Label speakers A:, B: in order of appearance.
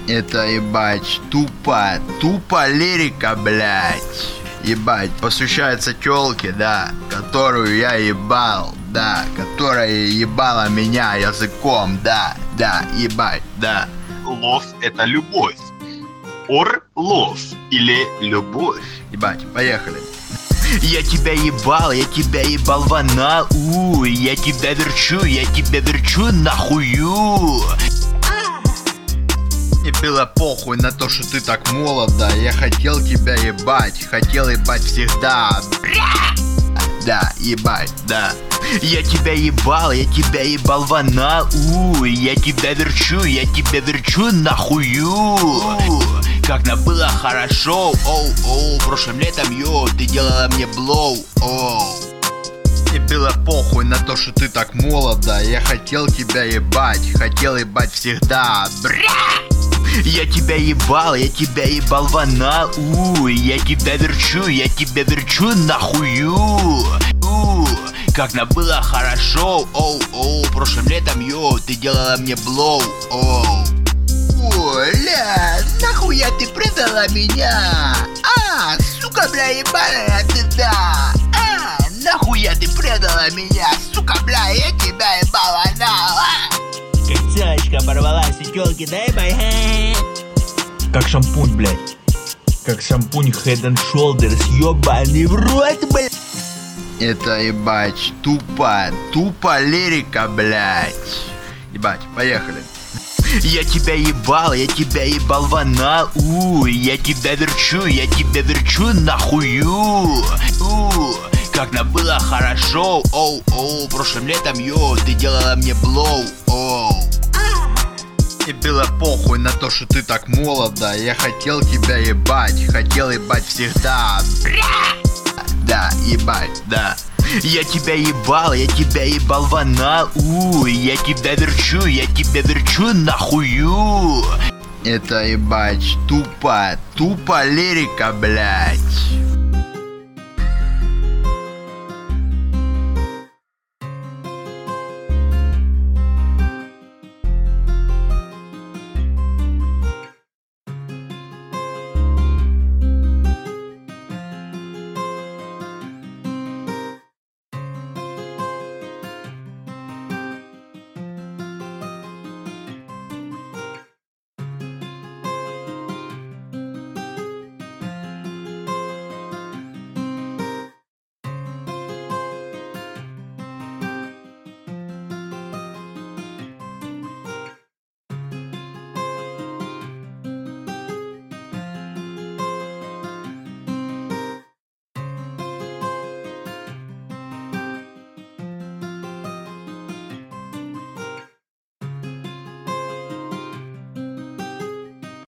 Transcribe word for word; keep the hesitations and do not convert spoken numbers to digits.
A: Это, ебать, тупо, тупо лирика, блядь. Ебать, посвящается тёлке, да, которую я ебал, да, которая ебала меня языком, да, да, ебать, да.
B: Love — это любовь. Or love или любовь.
A: Ебать, поехали. Я тебя ебал, я тебя ебал в анал, у, я тебя верчу, я тебя верчу нахую. Мне было похуй на то, что ты так молод, да. Я хотел тебя ебать, хотел ебать всегда. Да, ебать, да. Я тебя ебал, я тебя ебал в анал, у, я тебя верчу, я тебя верчу нахую. Как нам было хорошо, оу, оу, прошлым летом, йоу, ты делала мне блоу, оу. Мне было похуй на то, что ты так молод, да. Я хотел тебя ебать, хотел ебать всегда. Я тебя ебал, я тебя ебал в анал, у, я тебя верчу, я тебя верчу нахую. У, как нам было хорошо, оу, оу, прошлым летом, йоу, ты делала мне блоу, оу. Оля, нахуя ты предала меня? А, сука, бля, ебаная ты, да. А, нахуя ты предала меня? Сука, бля, я тебя ебала, на, а.
C: Как телочка порвалась у тёлки, дай бай. Как шампунь, блядь. Как шампунь Head and Shoulders, ёбаный в рот, блядь.
A: Это, ебать, тупо, тупо лирика, блядь. Ебать, поехали. Я тебя ебал, я тебя ебал в анал, у, я тебя верчу, я тебя верчу нахую. У, как нам было хорошо, оу, оу, прошлым летом, йоу, ты делала мне блоу, оу. Мне было похуй на то, что ты так молод, да. Я хотел тебя ебать, хотел ебать всегда. Да, ебать, да. Я тебя ебал, я тебя ебал в анал, у, я тебя верчу, я тебя верчу нахую. Это, ебать, тупо, тупо лирика, блядь.